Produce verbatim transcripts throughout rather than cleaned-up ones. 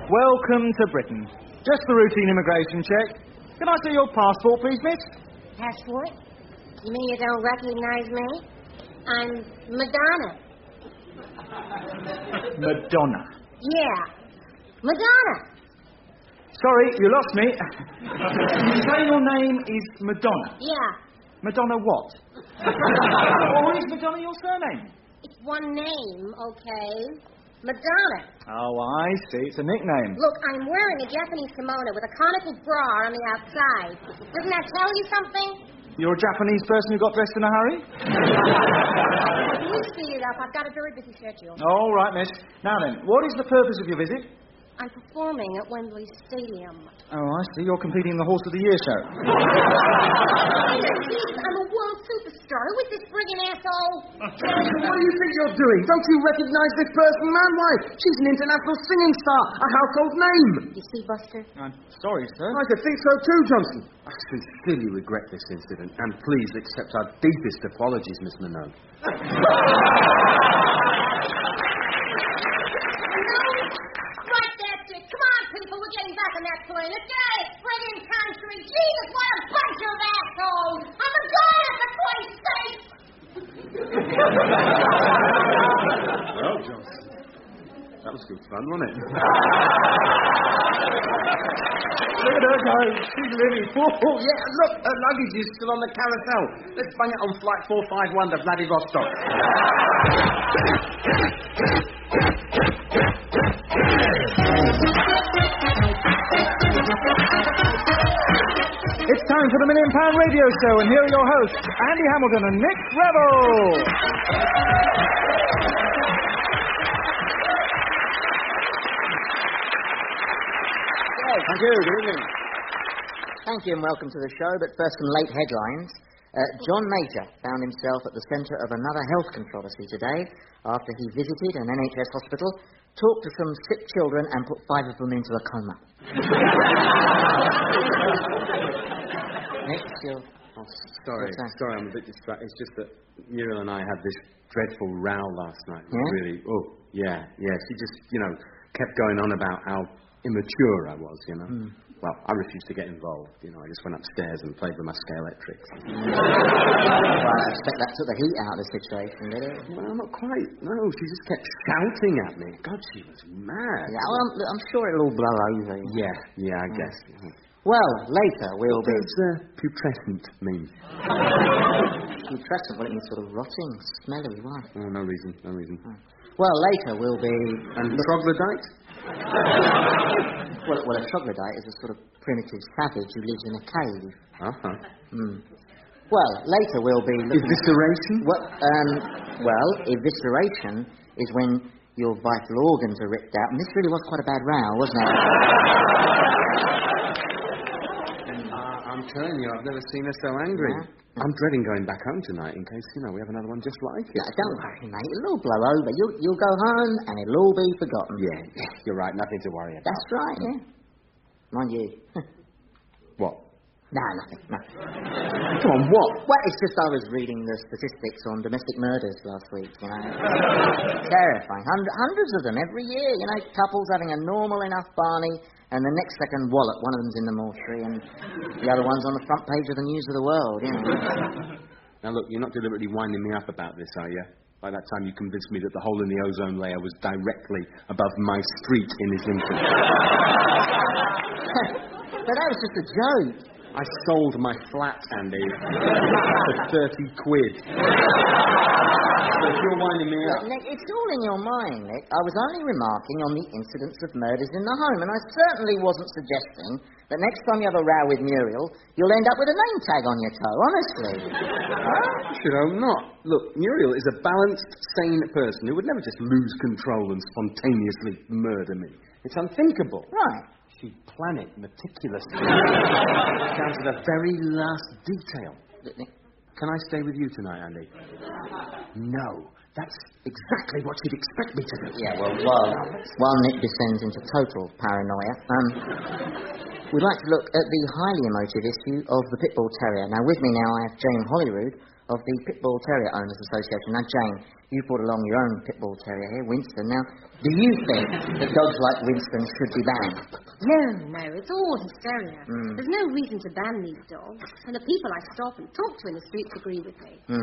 Welcome to Britain. Just the routine immigration check. Can I see your passport, please, miss? Passport? You mean you don't recognize me? I'm Madonna. Madonna. Yeah, Madonna. Sorry, you lost me. You say your name is Madonna? Yeah. Madonna what? Or is Madonna your surname? It's one name, okay? Madonna. Oh, I see. It's a nickname. Look, I'm wearing a Japanese kimono with a conical bra on the outside. Doesn't that tell you something? You're a Japanese person who got dressed in a hurry? You speed it up. I've got a very busy schedule. All right, miss. Now then, what is the purpose of your visit? I'm performing at Wembley Stadium. Oh, I see. You're competing in the Horse of the Year show. I'm a world superstar. Who is this friggin' asshole? What do you think you're doing? Don't you recognize this person, man? Why? She's an international singing star, a household name. You see, Buster? I'm sorry, sir. I could think so too, Johnson. I sincerely regret this incident, and please accept our deepest apologies, Miss Minogue. Right, that's it. Come on, people. We're getting back on that plane. Let's get out of friggin' country. Jesus, what a bunch of assholes. I'm a god, for Christ's sake. Well, Johnson, that was good fun, wasn't it? Look at her go. She's really full. Oh, yeah, look, her luggage is still on the carousel. Let's bang it on flight four five one to Vladivostok. It's time for the Million Pound Radio Show, and here are your hosts, Andy Hamilton and Nick Revel. Thank you. Good evening. Thank you and welcome to the show, but first some late headlines. Uh, John Major found himself at the centre of another health controversy today after he visited an N H S hospital, talked to some sick children and put five of them into a coma. Nick, still... Oh, sorry, sorry, I'm a bit distracted. It's just that Muriel and I had this dreadful row last night. Yeah? Really, oh, yeah, yeah. She just, you know, kept going on about how immature I was, you know. Mm. Well, I refused to get involved, you know. I just went upstairs and played with my Scalextrics. Well, I expect that took the heat out of the situation, did it? Well, not quite. No, she just kept shouting at me. God, she was mad. Yeah, well, I'm, I'm sure it'll all blow over. Yeah, yeah, I guess. Mm. Well, later we'll what be... What does uh, putrescent mean? Putrescent? Well, it means sort of rotting, smelly, right? Oh, no reason, no reason. Oh. Well, later we'll be... And troglodyte? well, well, a troglodyte is a sort of primitive savage who lives in a cave. Uh-huh. Mm. Well, later we'll be... Evisceration? Well, um, well, evisceration is when your vital organs are ripped out. And this really was quite a bad row, wasn't it? uh, I'm telling you, I've never seen her so angry. Yeah. I'm dreading going back home tonight in case, you know, we have another one just like it. No, don't worry, mate. It'll all blow over. You'll, you'll go home and it'll all be forgotten. Yeah, yeah, you're right. Nothing to worry about. That's right, yeah. Mind you. What? No, nothing, no. Come on, what? Well, it's just I was reading the statistics on domestic murders last week, you know. Terrifying. Hundred, hundreds of them every year, you know. Couples having a normal enough Barney, and the next second wallop, one of them's in the mortuary, and the other one's on the front page of the News of the World, you know. Now, look, you're not deliberately winding me up about this, are you? By that time you convinced me that the hole in the ozone layer was directly above my street in Islington. But that was just a joke. I sold my flat, Andy, for thirty quid. So if you're winding me up... Look, Nick, it's all in your mind, Nick. I was only remarking on the incidence of murders in the home, and I certainly wasn't suggesting that next time you have a row with Muriel, you'll end up with a name tag on your toe, honestly. I should hope not. Look, Muriel is a balanced, sane person who would never just lose control and spontaneously murder me. It's unthinkable. Right. She'd plan it meticulously, down to the very last detail. Can I stay with you tonight, Andy? No. That's exactly what she'd expect me to do. Yeah, well, while, while Nick descends into total paranoia, um, we'd like to look at the highly emotive issue of the Pit Bull Terrier. Now, with me now, I have Jane Holyrood of the Pit Bull Terrier Owners Association. Now, Jane, You brought along your own pit bull terrier here, Winston. Now, do you think that dogs like Winston should be banned? No, no, it's all hysteria. Mm. There's no reason to ban these dogs, and the people I stop and talk to in the streets agree with me. Hmm.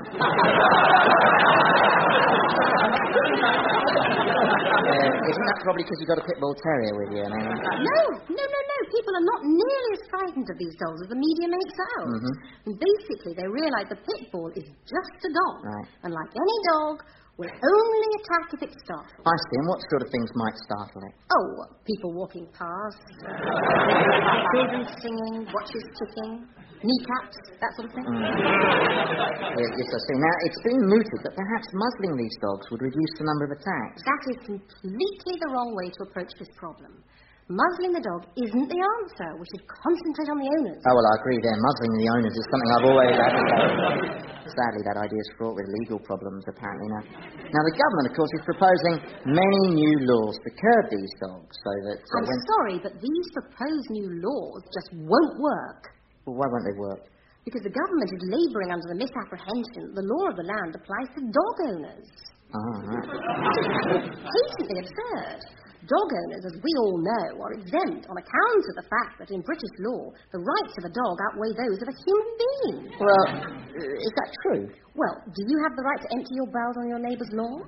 uh, isn't that probably because you've got a pit bull terrier with you? No, no, no, no, no. People are not nearly as frightened of these dogs as the media makes out. Mm-hmm. And basically, they realise the pit bull is just a dog. Right. And like any dog, will only attack if it's startled. I see. And what sort of things might startle it? Oh, people walking past, children singing, watches ticking, kneecaps, that sort of thing. Mm. Yes, yes, I see. Now, it's been mooted that perhaps muzzling these dogs would reduce the number of attacks. That is completely the wrong way to approach this problem. Muzzling the dog isn't the answer. We should concentrate on the owners. Oh, well, I agree there. Muzzling the owners is something I've always advocated. Sadly, that idea is fraught with legal problems, apparently. Now, now, the government, of course, is proposing many new laws to curb these dogs so that... Uh, I'm when... sorry, but these proposed new laws just won't work. Well, why won't they work? Because the government is labouring under the misapprehension that the law of the land applies to dog owners. Oh, right. Patently absurd. Dog owners, as we all know, are exempt on account of the fact that in British law, the rights of a dog outweigh those of a human being. Well, uh, is that true? Well, do you have the right to empty your bowels on your neighbour's lawn?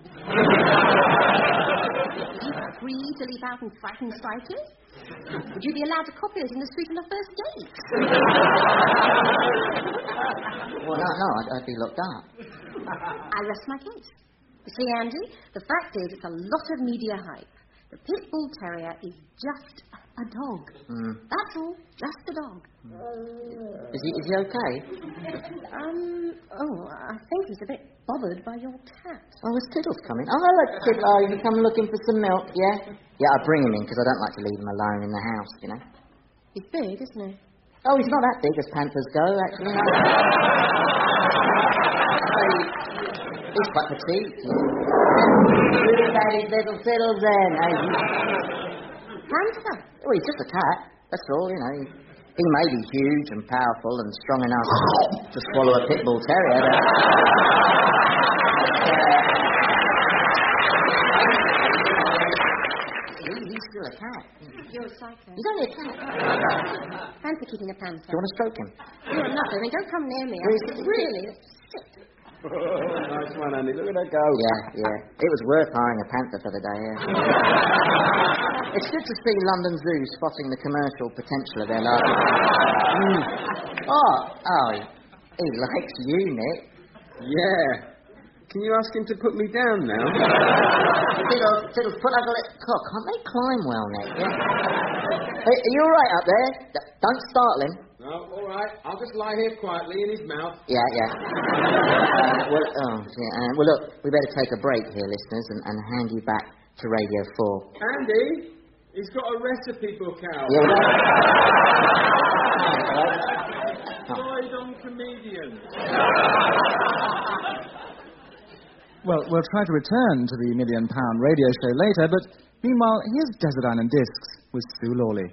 Are you free to leap out and frighten strikers? Would you be allowed to copulate in the street on a first date? Well, no, no, I'd, I'd be locked up. I rest my case. You see, Andy, the fact is it's a lot of media hype. The pit bull terrier is just a dog. Mm. That's all. Just a dog. Is he, is he okay? Um, oh, I think he's a bit bothered by your cat. Oh, is Tiddles coming? Oh, hello, Tiddles. Oh, you come looking for some milk, yeah? Yeah, I'll bring him in, because I don't like to leave him alone in the house, you know. He's big, isn't he? Oh, he's not that big as panthers go, actually. No. He's quite petite. Look at his little fiddles then. Panther? Oh, he's just a cat. That's all, you know. He, he may be huge and powerful and strong enough to swallow a pit bull terrier. But... he, he's still a cat. You're a psycho. He's only a cat. Fancy keeping a panther. Do you want to stroke him? You're not. I mean, don't come near me. Really? I'm really sick. Oh, nice one, Andy. Look at her go. Yeah, yeah. It was worth hiring a panther for the day, yeah. It's good to see London Zoo spotting the commercial potential of their large... mm. Oh, oh, he likes you, Nick. Yeah. Can you ask him to put me down now? Tiddles, Tiddles, put like a little cock. Can't they climb well, Nick? Yeah. Hey, are you all right up there? D- don't startle him. No, all right. I'll just lie here quietly in his mouth. Yeah, yeah. uh, well, oh, yeah, uh, well, look, we better take a break here, listeners, and, and hand you back to Radio four. Andy, he's got a recipe book out. Yeah, well, Boys on comedians. Well, we'll try to return to the Million Pound Radio Show later, but meanwhile, here's Desert Island Discs with Sue Lawley.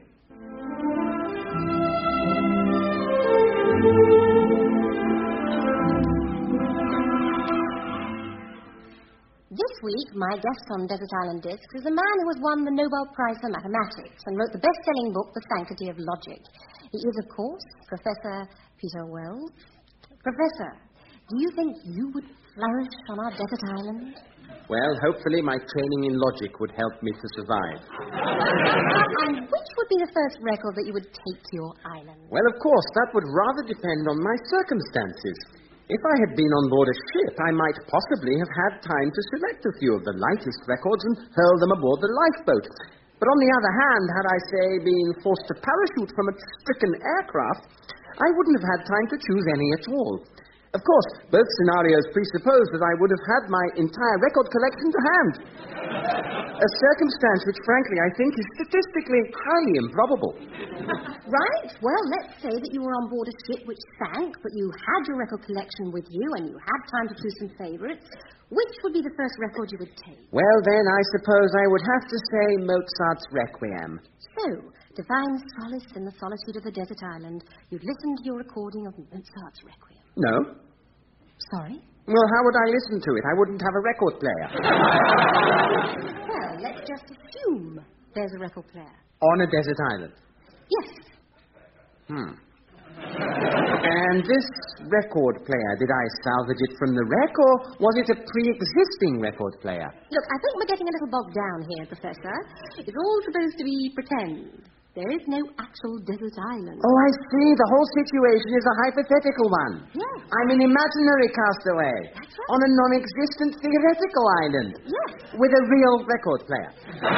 This week, my guest on Desert Island Discs is a man who has won the Nobel Prize for Mathematics and wrote the best-selling book, The Sanctity of Logic. He is, of course, Professor Peter Wells. Professor, do you think you would flourish on our desert island? Well, hopefully my training in logic would help me to survive. And which would be the first record that you would take to your island? Well, of course, that would rather depend on my circumstances. If I had been on board a ship, I might possibly have had time to select a few of the lightest records and hurl them aboard the lifeboat. But on the other hand, had I, say, been forced to parachute from a stricken aircraft, I wouldn't have had time to choose any at all. Of course, both scenarios presuppose that I would have had my entire record collection to hand. A circumstance which, frankly, I think is statistically highly improbable. Right. Well, let's say that you were on board a ship which sank, but you had your record collection with you and you had time to choose some favourites. Which would be the first record you would take? Well, then, I suppose I would have to say Mozart's Requiem. So, to find solace in the solitude of the desert island, you'd listen to your recording of Mozart's Requiem. No. Sorry? Well, how would I listen to it? I wouldn't have a record player. Well, let's just assume there's a record player. On a desert island? Yes. Hmm. And this record player, did I salvage it from the wreck, or was it a pre-existing record player? Look, I think we're getting a little bogged down here, Professor. It's all supposed to be pretend. There is no actual desert island. Oh, I see. The whole situation is a hypothetical one. Yes. I'm an imaginary castaway. That's right. On a non-existent theoretical island. Yes. With a real record player.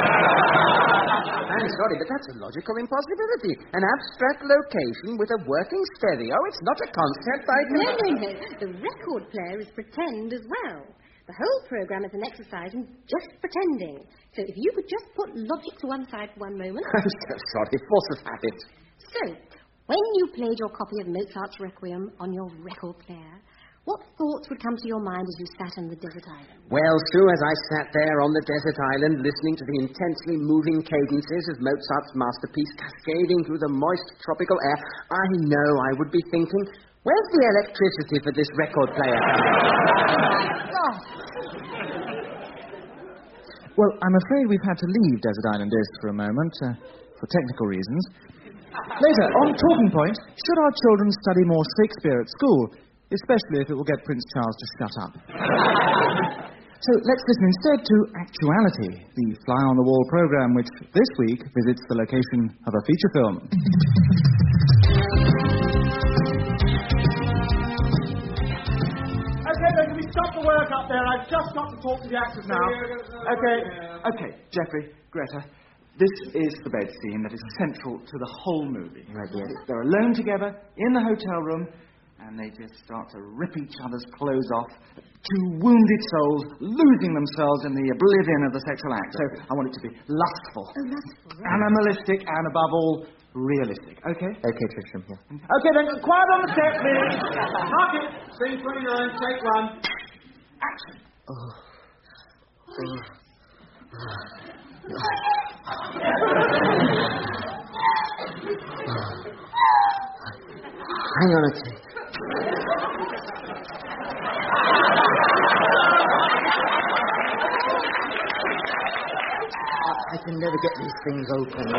I'm sorry, but that's a logical impossibility. An abstract location with a working stereo. It's not a concept I can... No, no, no. The record player is pretend as well. The whole program is an exercise in just pretending. So if you could just put logic to one side for one moment. I'm so sorry. Force of habit. So, when you played your copy of Mozart's Requiem on your record player, what thoughts would come to your mind as you sat on the desert island? Well, Sue, as I sat there on the desert island listening to the intensely moving cadences of Mozart's masterpiece cascading through the moist tropical air, I know I would be thinking, where's the electricity for this record player? Oh. Well, I'm afraid we've had to leave Desert Island Disc for a moment, uh, for technical reasons. Later, on Talking Point, should our children study more Shakespeare at school, especially if it will get Prince Charles to shut up? So let's listen instead to Actuality, the fly-on-the-wall program which this week visits the location of a feature film. Okay, then, can we stop the work up there? I've just got to talk to the actors now. Okay, okay, Geoffrey, Greta, this is the bed scene that is central to the whole movie. Right, yes. They're alone together in the hotel room, and they just start to rip each other's clothes off. Two wounded souls losing themselves in the oblivion of the sexual act. So I want it to be lustful, Oh, lustful, right. animalistic, and above all, realistic. Okay? Okay, Tristram, yeah. Okay, then, quiet on the set, please. Mark it. Scene twenty-nine, take one. Action. Hang on a sec. I can never get these things open.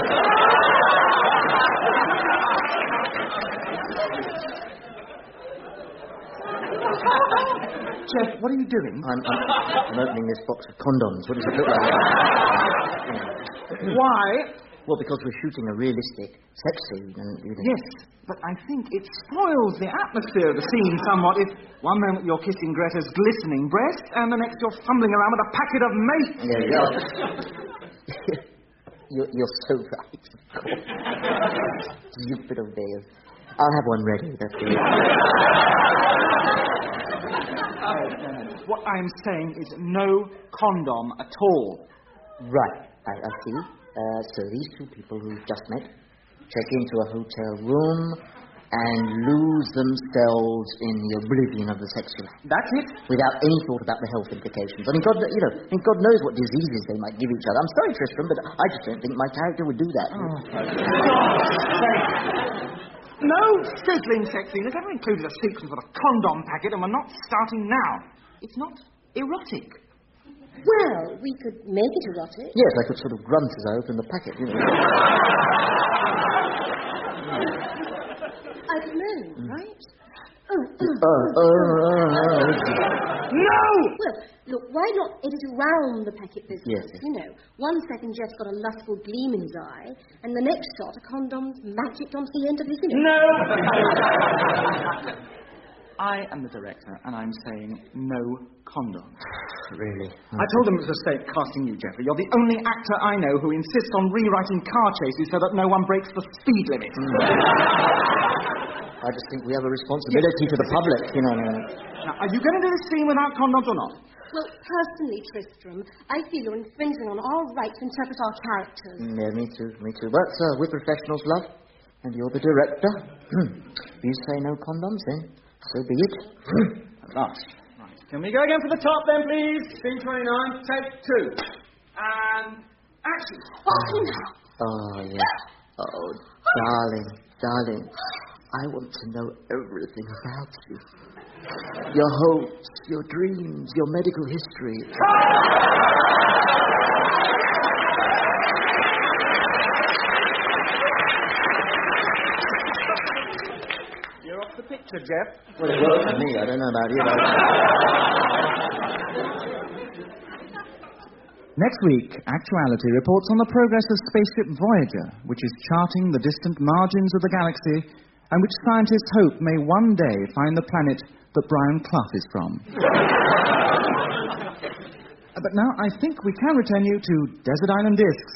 Jeff, what are you doing? I'm, I'm, I'm opening this box of condoms. What does it look like? Why? Well, because we're shooting a realistic sex scene. And, you know. Yes, but I think it spoils the atmosphere of the scene somewhat if one moment you're kissing Greta's glistening breasts and the next you're fumbling around with a packet of mace. Yeah, yeah. you're, you're so right. Stupid of Dale. I'll have one ready. That's it. What I'm saying is no condom at all. Right, I, I see. Uh, so these two people who've just met check into a hotel room and lose themselves in the oblivion of the sexual act. That's it. Without any thought about the health implications. I mean, God, you know, I mean, God knows what diseases they might give each other. I'm sorry, Tristram, but I just don't think my character would do that. Oh. No sizzling sex scene has ever included a sequence with a condom packet, and we're not starting now. It's not erotic. Well, we could make it erotic. Yes, I could sort of grunt as I open the packet, you know. I could moan, right? Oh, Uh, uh, uh, uh, No! Well, look, why not edit around the packet business? Yes. You know, one second Jeff's got a lustful gleam in his eye, and the next shot, a condom's magicked onto the end of his... No! I am the director, and I'm saying no condom. really? I told them it was a mistake casting you, Geoffrey. You're the only actor I know who insists on rewriting car chases so that no one breaks the speed limit. I just think we have a responsibility to the public, you know. Now, are you going to do this scene without condoms or not? Well, personally, Tristram, I feel you're infringing on our right to interpret our characters. Mm, yeah, me too, me too. But uh, we're professionals, love, and you're the director. You say no condoms, then so be it. At last. Right. Can we go again for the top, then, please? Scene twenty-nine, take two. And action. Oh, no. Oh, yes. Oh, darling, darling. I want to know everything about you. Your hopes, your dreams, your medical history. You're off the picture, Jeff. Well, it worked for me. I don't know about you, though. Next week, Actuality reports on the progress of spaceship Voyager, which is charting the distant margins of the galaxy and which scientists hope may one day find the planet that Brian Clough is from. But now I think we can return you to Desert Island Discs.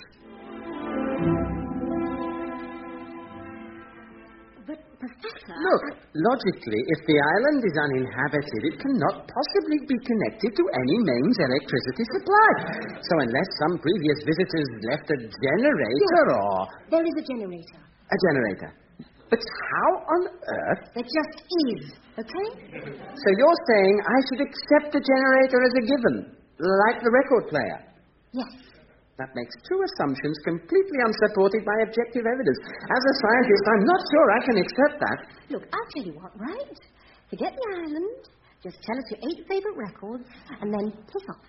But, Professor... Look, logically, if the island is uninhabited, it cannot possibly be connected to any mains electricity supply. So unless some previous visitors left a generator Yes. or... There is a generator. A generator. But how on earth... There just is, okay? So you're saying I should accept the generator as a given, like the record player? Yes. That makes two assumptions completely unsupported by objective evidence. As a scientist, I'm not sure I can accept that. Look, I'll tell you what, right? Forget the island, just tell us your eight favourite records, and then piss off.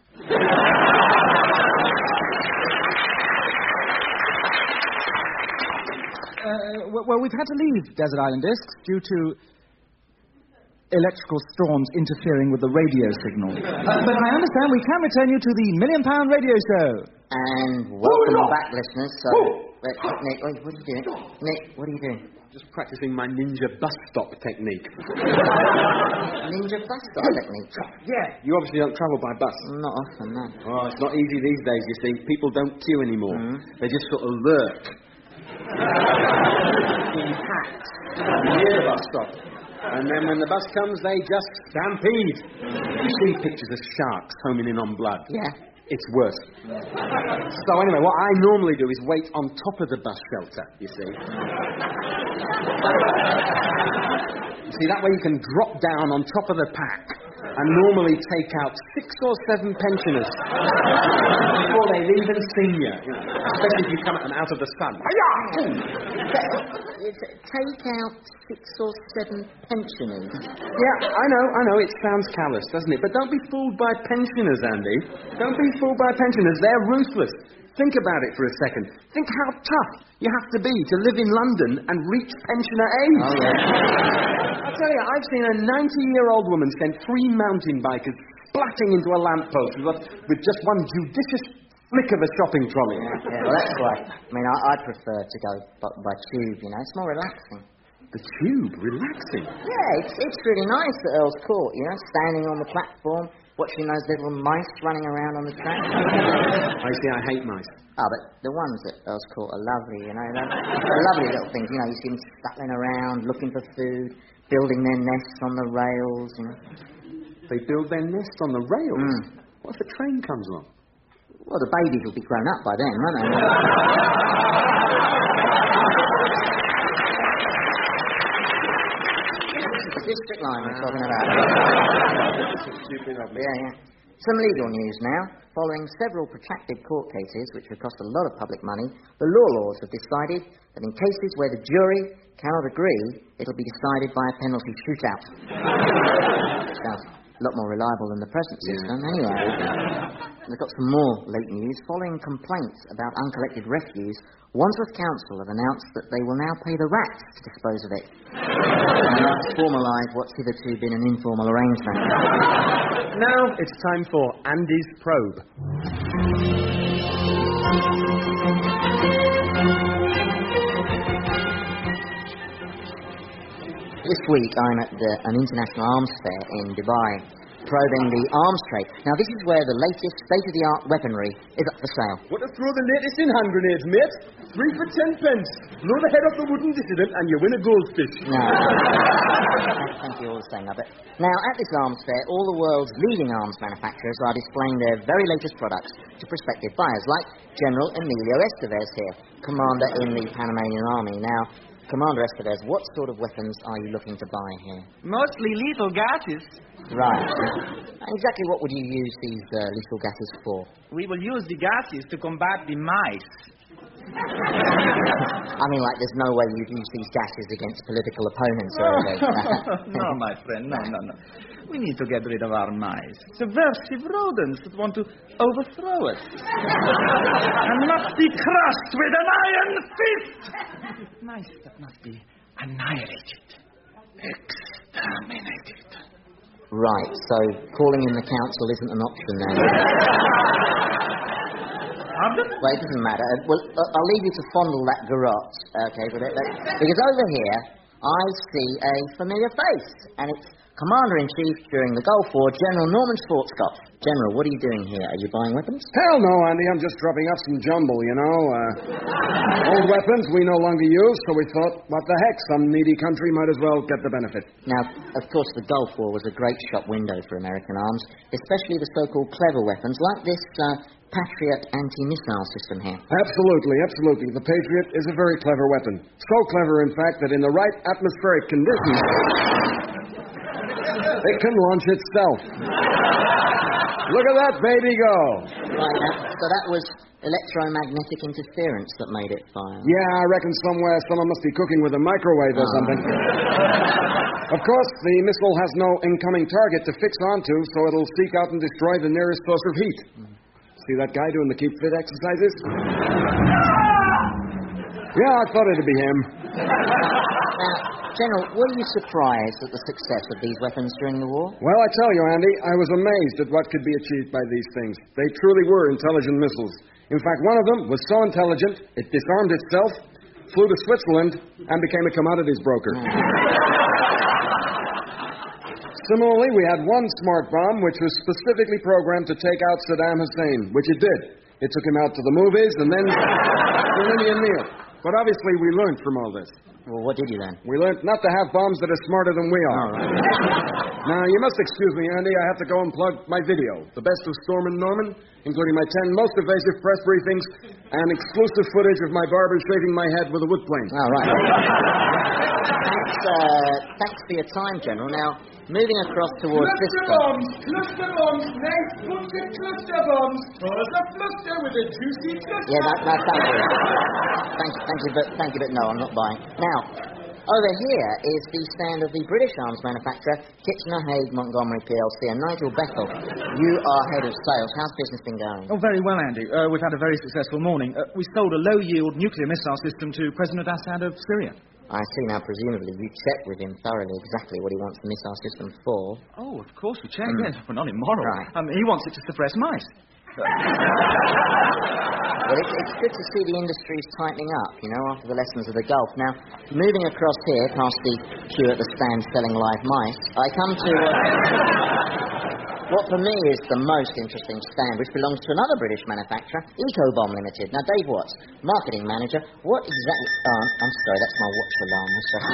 Uh, well, well, we've had to leave Desert Island Discs due to electrical storms interfering with the radio signal. Uh, but I understand we can return you to the Million Pound Radio Show. And welcome back, listeners. So, wait, Nick, wait, what are you doing? Nick, what are you doing? Just practicing my ninja bus stop technique. Ninja bus stop technique? Yeah, you obviously don't travel by bus. Not often, no. Oh, it's not easy these days, you see. People don't queue anymore. Mm. They just sort of lurk. In packs. Near the bus stop. And then when the bus comes, they just stampede. You see pictures of sharks homing in on blood. Yeah. It's worse. So anyway, what I normally do is wait on top of the bus shelter, you see. You see, that way you can drop down on top of the pack and normally take out six or seven pensioners before they've even seen you. You know, especially if you come at them out of the sun. Take out six or seven pensioners. Yeah, I know, I know, it sounds callous, doesn't it? But don't be fooled by pensioners, Andy. Don't be fooled by pensioners. They're ruthless. Think about it for a second. Think how tough you have to be to live in London and reach pensioner age. Oh, yeah. I tell you, I've seen a ninety-year-old woman send three mountain bikers splatting into a lamppost with, with just one judicious flick of a shopping trolley. Yeah, yeah, well, that's right. I mean, I, I prefer to go by, by tube, you know. It's more relaxing. The tube? Relaxing? Yeah, it's, it's really nice at Earl's Court, you know, standing on the platform, watching those little mice running around on the track. I see, I hate mice. Oh, but the ones at Earl's Court are lovely, you know. They're, they're lovely little things, you know. You see them scuttling around, looking for food, building their nests on the rails, you know. They build their nest on the rails? Mm. What if a train comes along? Well, the babies will be grown up by then, won't they? District line we're talking about. Stupid of me. Yeah, yeah. Some legal news now. Following several protracted court cases, which have cost a lot of public money, the law lords have decided that in cases where the jury cannot agree, it'll be decided by a penalty shootout. Sounds a lot more reliable than the present system, yeah. Anyway. We've got some more late news. Following complaints about uncollected refuse, Wandsworth Council have announced that they will now pay the rats to dispose of it. And that's formalise what's hitherto been an informal arrangement. Now it's time for Andy's Probe. This week I'm at the, an international arms fair in Dubai, probing the arms trade. Now this is where the latest state-of-the-art weaponry is up for sale. Want to throw the latest in hand grenades, mate? Three for ten pence. Blow the head off the wooden dissident and you win a goldfish. No. Thank you all the same, Abbott. Now, at this arms fair, all the world's leading arms manufacturers are displaying their very latest products to prospective buyers, like General Emilio Estevez here, commander in the Panamanian Army. Now, Commander Estevez, what sort of weapons are you looking to buy here? Mostly lethal gases. Right. And exactly what would you use these uh, lethal gases for? We will use the gases to combat the mice. I mean, like, there's no way you'd use these gases against political opponents or anything. No, my friend, no, no, no. We need to get rid of our mice. Subversive rodents that want to overthrow us. And must be crushed with an iron fist. Mice that must be annihilated. Exterminated. Right, so calling in the council isn't an option then. Pardon? Well, it doesn't matter. Well, I'll leave you to fondle that garrote, okay? But it, that, because over here, I see a familiar face, and it's Commander-in-Chief during the Gulf War, General Norman Schwarzkopf. General, what are you doing here? Are you buying weapons? Hell no, Andy. I'm just dropping up some jumble, you know. Uh, old weapons we no longer use, so we thought, what the heck? Some needy country might as well get the benefit. Now, of course, the Gulf War was a great shop window for American arms, especially the so-called clever weapons, like this uh, Patriot anti-missile system here. Absolutely, absolutely. The Patriot is a very clever weapon. So clever, in fact, that in the right atmospheric conditions, it can launch itself. Look at that baby go. Right, now, so that was electromagnetic interference that made it fire. Yeah, I reckon somewhere someone must be cooking with a microwave or Oh. something. Of course, the missile has no incoming target to fix onto, so it'll seek out and destroy the nearest source of heat. Mm. See that guy doing the keep fit exercises? Yeah, I thought it'd be him. Now, General, were you surprised at the success of these weapons during the war? Well, I tell you, Andy, I was amazed at what could be achieved by these things. They truly were intelligent missiles. In fact, one of them was so intelligent, it disarmed itself, flew to Switzerland, and became a commodities broker. Mm. Similarly, we had one smart bomb which was specifically programmed to take out Saddam Hussein, which it did. It took him out to the movies and then to an Indian meal. But obviously, we learned from all this. Well, what did you then? We learned not to have bombs that are smarter than we are. All right. Now, you must excuse me, Andy. I have to go and plug my video. The best of Storm and Norman, including my ten most evasive press briefings and exclusive footage of my barber shaving my head with a wood plane. All right. thanks, uh, thanks for your time, General. Now, moving across towards this Cluster side. bombs, cluster bombs, nice bunch of cluster bombs. Pause a fluster with a juicy cluster. Yeah, that, that, thank you. Thank you, thank you, but, thank you, but no, I'm not buying. Now, over here is the stand of the British arms manufacturer, Kitchener Hague Montgomery P L C, and Nigel Bethel. You are head of sales. How's business been going? Oh, very well, Andy. Uh, we've had a very successful morning. Uh, we sold a low-yield nuclear missile system to President Assad of Syria. I see. Now, presumably, you checked with him thoroughly exactly what he wants the missile system for. Oh, of course we checked, yes, but not immoral. Right. Um, he wants it to suppress mice. Well, it's, it's good to see the industry's tightening up, you know, after the lessons of the Gulf. Now, moving across here, past the queue at the stand selling live mice, I come to uh, what for me is the most interesting stand, which belongs to another British manufacturer, Ecobomb Limited. Now, Dave Watts, marketing manager, what exactly... Oh, I'm sorry, that's my watch alarm.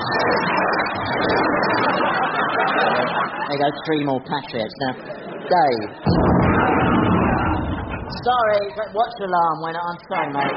There you go, three more Patriots. Now, Dave... Sorry, that watch alarm went on. I'm sorry, mate.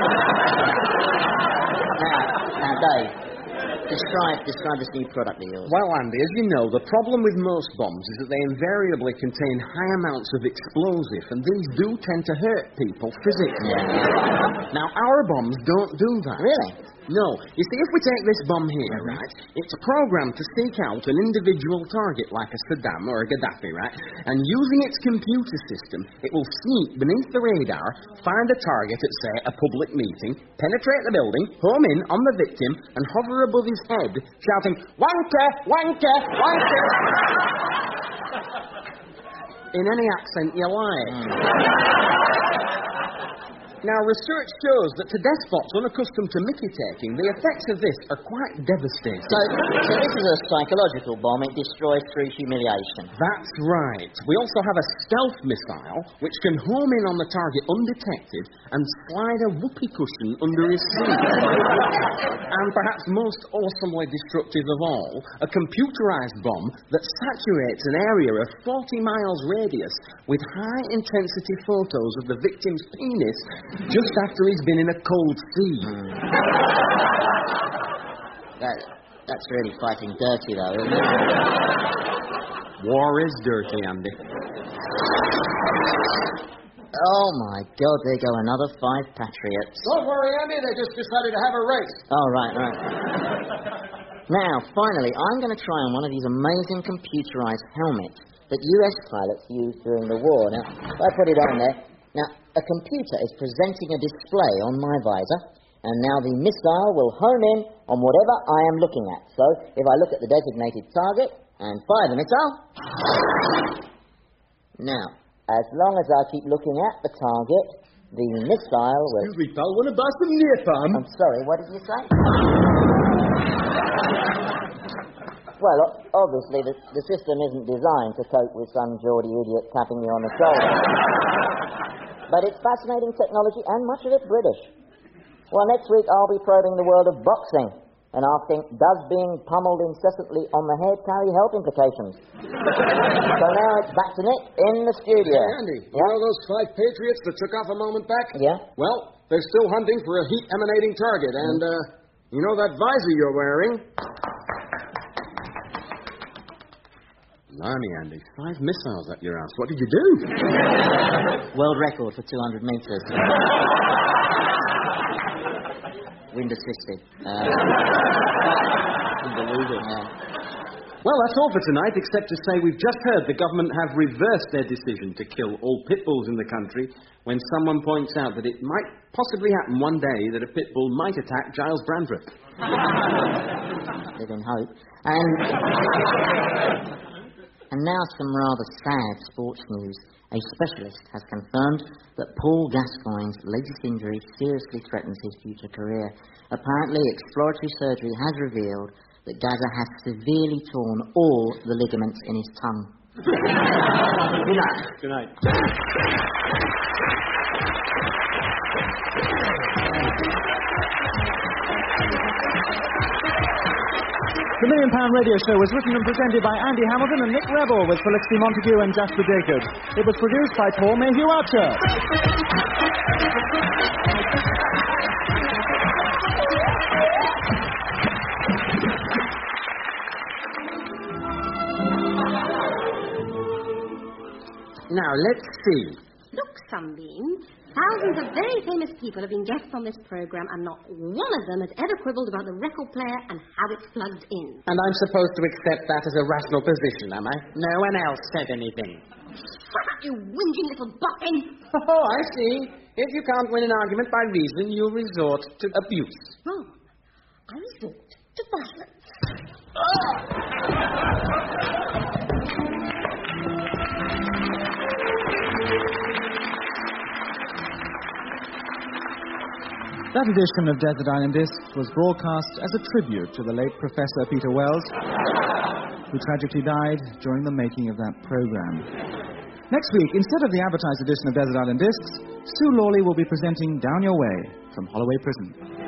now, now, Dave, describe, describe this new product of yours. Well, Andy, as you know, the problem with most bombs is that they invariably contain high amounts of explosive, and these do tend to hurt people physically. Yeah. Now, our bombs don't do that. Really? No. You see, if we take this bomb here, Mm-hmm. right, it's programmed to seek out an individual target like a Saddam or a Gaddafi, right? And using its computer system, it will sneak beneath the radar, find a target at, say, a public meeting, penetrate the building, home in on the victim, and hover above his head, shouting, "Wanker! Wanker! Wanker!" in any accent you like. Now, research shows that to despots unaccustomed to Mickey-taking, the effects of this are quite devastating. So, so this is a psychological bomb. It destroys through humiliation. That's right. We also have a stealth missile, which can home in on the target undetected and slide a whoopee cushion under his seat. And perhaps most awesomely destructive of all, a computerized bomb that saturates an area of forty miles radius with high-intensity photos of the victim's penis just after he's been in a cold sea. Mm. That, that's really fighting dirty, though, isn't it? War is dirty, Andy. Oh, my God, there go another five patriots. Don't worry, Andy. They just decided to have a race. Oh, right, right. Now, finally, I'm going to try on one of these amazing computerized helmets that U S pilots used during the war. Now, if I put it on there. Now, a computer is presenting a display on my visor, and now the missile will home in on whatever I am looking at. So, if I look at the designated target and fire the missile... Now, as long as I keep looking at the target, the missile will... Excuse me, pal, want to buy some napalm? I'm sorry, what did you say? Well, o- obviously, the, the system isn't designed to cope with some Geordie idiot tapping you on the shoulder. But it's fascinating technology, and much of it British. Well, next week I'll be probing the world of boxing and asking, does being pummeled incessantly on the head carry health implications? So now it's back to Nick in the studio. Hey, Andy, you Yeah? know those five patriots that took off a moment back? Yeah? Well, they're still hunting for a heat-emanating target, and, uh, you know that visor you're wearing? Blimey, Andy, five missiles up your ass. What did you do? World record for two hundred metres. Wind assisted. Uh, unbelievable, yeah. Well, that's all for tonight, except to say we've just heard the government have reversed their decision to kill all pit bulls in the country when someone points out that it might possibly happen one day that a pit bull might attack Giles Brandreth. Live in hope. And, and now some rather sad sports news. A specialist has confirmed that Paul Gascoigne's latest injury seriously threatens his future career. Apparently, exploratory surgery has revealed that Gazza has severely torn all the ligaments in his tongue. Good night. Good night. The Million Pound Radio Show was written and presented by Andy Hamilton and Nick Rebel with Felicity Montague and Jasper Jacobs. It was produced by Paul Mayhew Archer. Now, let's see. Look, Sunbeam, thousands of very famous people have been guests on this program, and not one of them has ever quibbled about the record player and how it's plugged in. And I'm supposed to accept that as a rational position, am I? No one else said anything. Shut up, you whinging little buffin! Oh, I see. If you can't win an argument by reason, you resort to abuse. Wrong. I resort to violence. That edition of Desert Island Discs was broadcast as a tribute to the late Professor Peter Wells, who tragically died during the making of that program. Next week, instead of the advertised edition of Desert Island Discs, Sue Lawley will be presenting Down Your Way from Holloway Prison.